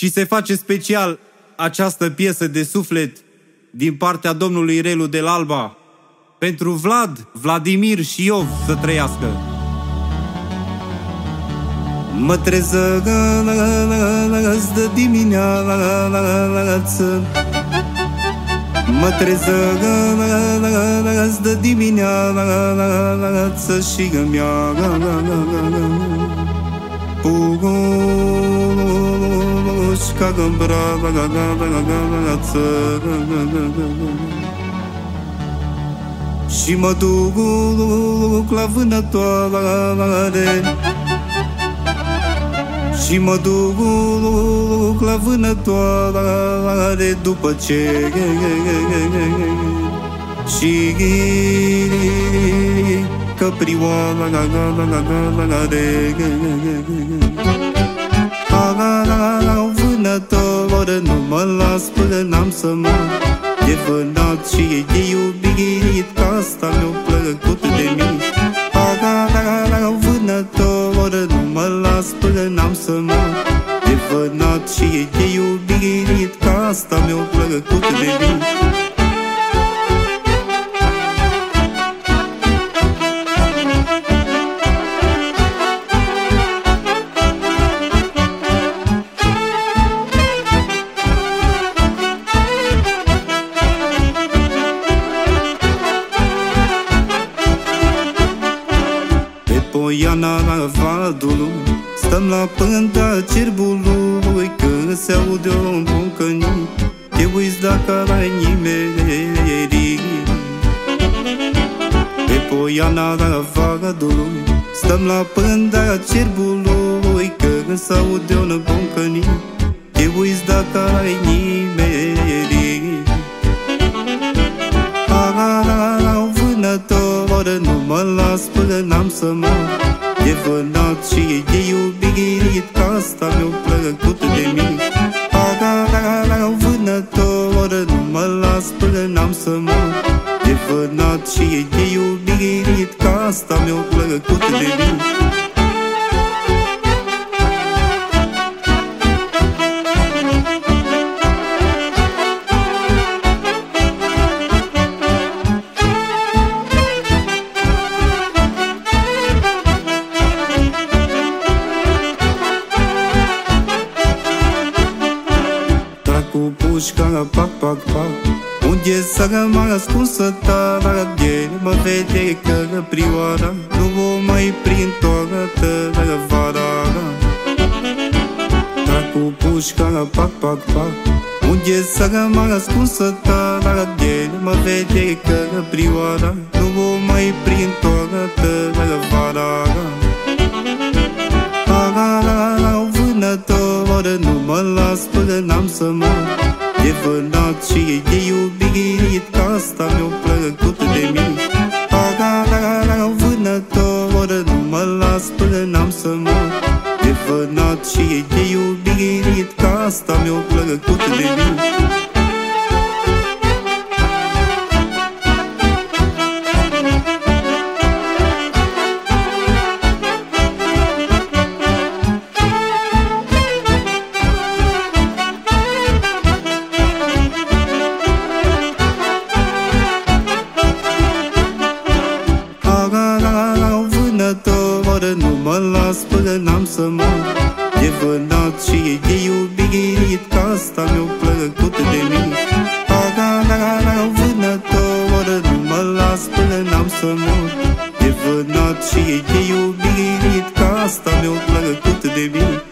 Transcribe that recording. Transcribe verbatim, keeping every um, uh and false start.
Și se face special această piesă de suflet din partea domnului Relu del Alba pentru Vlad, Vladimir și Iov să trăiască. Mă treză de dimineață, mă treză de dimineață și îmi ia pușca în brață și mă duc la vânătoare, și mă duc la vânătoare după ce și căprioare vânătoare, nu mă las până n-am să mor. E vânat și e de iubit, că asta mi-a plăcut de mine. Vânătoare, nu mă las până n-am să mor. E vânat și e de iubit, că asta mi-a plăcut de mine. Poiana vadului stăm la pânta cerbului, când se aude un bucănit, te uiți dacă ai nimerit. Pe poiana vadului stăm la pânta cerbului, când se aude un bucănit, te uiți dacă ai nimerit. Vânătoare, nu mă las până n-am să mor. E vânat și e de iubit, că asta mi-a plăcut de mine. Vânătoare, nu mă las până n-am să mor. E vânat și e de iubit, că asta mi-a plăcut de mine. Cu pușca, pac, pac, pac, unde s-a rămas ascunsă tara, de mă vede căprioara, nu o mai prind toată vara. Trag cu pușca, pac, pac, pac, unde s-a rămas ascunsă tara, de mă vede căprioara, nu o mai prind toată vara. Vânătoare, nu mă las până n-am să mor. E vânat și e de iubit, că asta mi-a plăcut de mine. Vânătoare, nu mă las până n-am să mor. E vânat și e de iubit, că asta mi-a plăcut de mine. Vânătoare, nu mă las până n-am să mor. E vânat și e de iubit, că asta mi-a plăcut de mine. Vânătoare, nu mă las până n-am să mor. E vânat și e de iubit, că asta mi-a plăcut de mine.